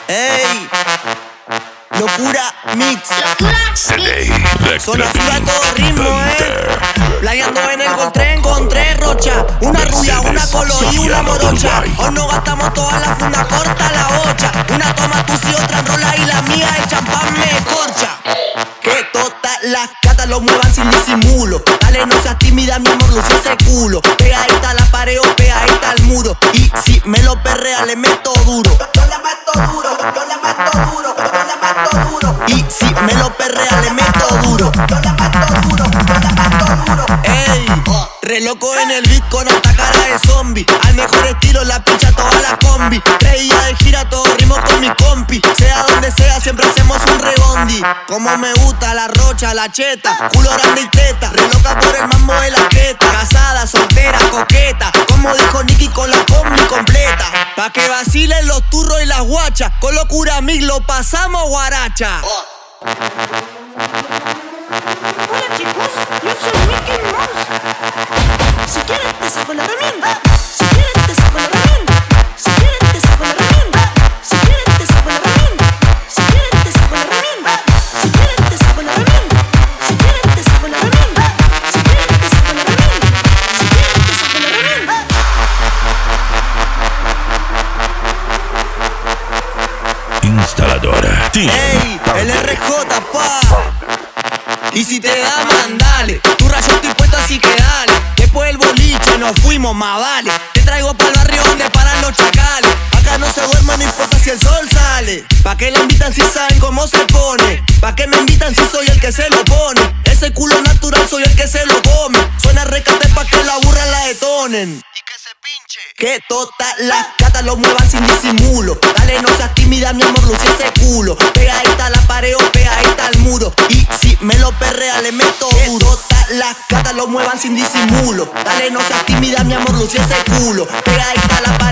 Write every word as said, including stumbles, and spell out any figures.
Ey, locura mix. Zona Sur a todo ritmo, eh. Playando en el Goltren encontré rocha. Una rubia, una color y una morocha. Hoy no gastamos toda la funda, corta la ocha. Una toma tú y otra rola y la mía el champán me corcha. Que todas las gatas lo muevan sin disimulo. Dale, no seas tímida, mi amor, luce ese culo. Pegadita a la pared o pegadita al muro. Y si me lo perrea, le meto duro. Yo le meto duro, yo le meto duro, yo le meto duro. Y si me lo perrea, le meto duro. Yo le meto duro, yo le meto duro. Ey, re loco en el beat con alta cara de zombie. Al mejor estilo la pincha toda la combi. Reía de gira, todo ritmo con mi compi. Sea donde sea, siempre hacemos un rebondi. Como me gusta la rocha, la cheta, culo grande y teta. Re loca por el mambo de la queta. Casada, soltera, coqueta. Como dijo Nicky con la combi completa. Pa' que vacilen los turros y las guachas. Con locura mix lo pasamos guaracha. Hola chicos, yo soy Mickey Mouse. Si quieren te saco la herramienta. Si quieren te saco la herramienta. Si quieren te saco la herramienta. Si quieren te saco la herramienta. Si quieren te saco la herramienta. Si quieren te saco la herramienta. Si quieren te saco la herramienta. Si quieren te saco la herramienta. Si quieren te saco la herramienta. Instaladora. Ey, el R J, pa. Y si te da, mandale. Tu rayo estoy puesto, así que dale. Después del boliche nos fuimos, más vale. Te traigo pa'l barrio donde paran los chacales. Acá no se duerme, no importa si el sol sale. Pa' que la invitan si saben cómo se pone. Pa' que me invitan si soy el que se lo pone. Ese culo natural soy el que se lo come. Suena recate pa' que la burra la detonen. Que todas las gatas lo muevan sin disimulo. Dale, no seas tímida, mi amor, luce ese culo. Pegadita a la pared o pegadita al muro. Y si me lo perrea, le meto duro. Que todas las gatas lo muevan sin disimulo. Dale, no seas tímida, mi amor, luce ese culo. Pegadita a la pared